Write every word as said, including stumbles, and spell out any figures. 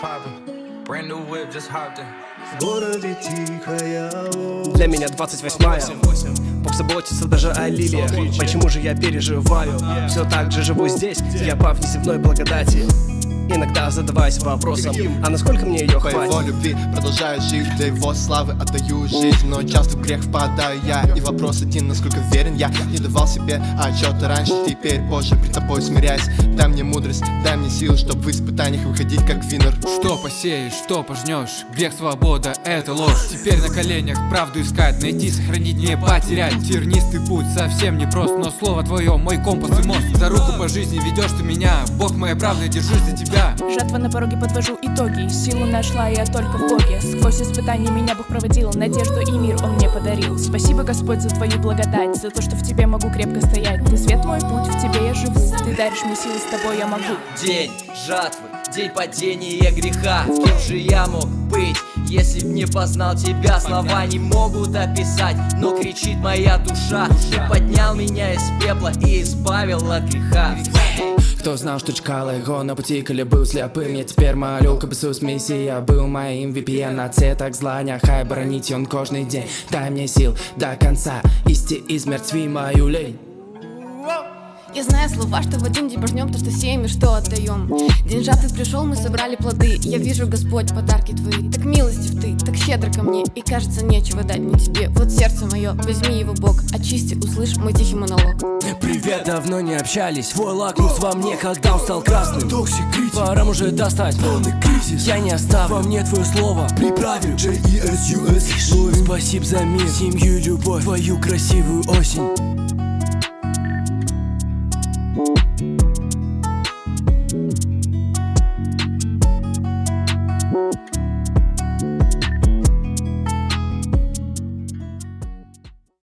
В городе тихая. Для меня двадцать восьмая. Бог заботится даже о лилиях. Почему же я переживаю? Все так же живу здесь, я по внеземной благодати. Иногда задаваясь вопросом, а насколько мне ее хватит? По его любви продолжаю жить, для его славы отдаю жизнь. Но часто в грех впадаю я, и вопрос один, насколько верен я. Не давал себе отчета раньше, теперь позже пред тобой смиряюсь. Дай мне мудрость, дай мне силу, чтобы в испытаниях выходить как винер. Что посеешь, что пожнешь, грех, свобода, это ложь. Теперь на коленях правду искать, найти, сохранить, не потерять. Тернистый путь совсем не прост, но слово твое мой компас и мост. За руку по жизни ведешь ты меня, Бог моя правда, держусь за тебя. Жатва на пороге, подвожу итоги. Силу нашла я только в Боге. Сквозь испытания меня Бог проводил, надежду и мир Он мне подарил. Спасибо, Господь, за твою благодать, за то, что в тебе могу крепко стоять. Ты свет мой путь, в тебе я живу. Ты даришь мне силы, с тобой я могу. День жатвы, день падения греха. Кем же я мог быть, если б не познал тебя? Слова не могут описать, но кричит моя душа. Ты поднял меня из пепла и избавил от греха. Кто знал, что чекала его на пути, коли был слепым? Я теперь молю, как Иисус Мессия был моим ви пи эн. Отсеток зла, нехай бронить он кожный день. Дай мне сил до конца, исти измертви мою лень. Я знаю слова, что в один день пожнем то, что сеем и что отдаем. День жатвы пришел, мы собрали плоды. Я вижу, Господь, подарки твои. Так милостив ты, так щедро ко мне. И кажется, нечего дать мне тебе. Вот сердце мое, возьми его Бог. Очисти, услышь мой тихий монолог. Привет, давно не общались. Твой лакмус во мне, когда он стал красным. Пора уже достать полный кризис. Я не оставлю во мне твое слово. Приправлю джей и эс ю эс. Спасибо за мир, семью, любовь, твою красивую осень.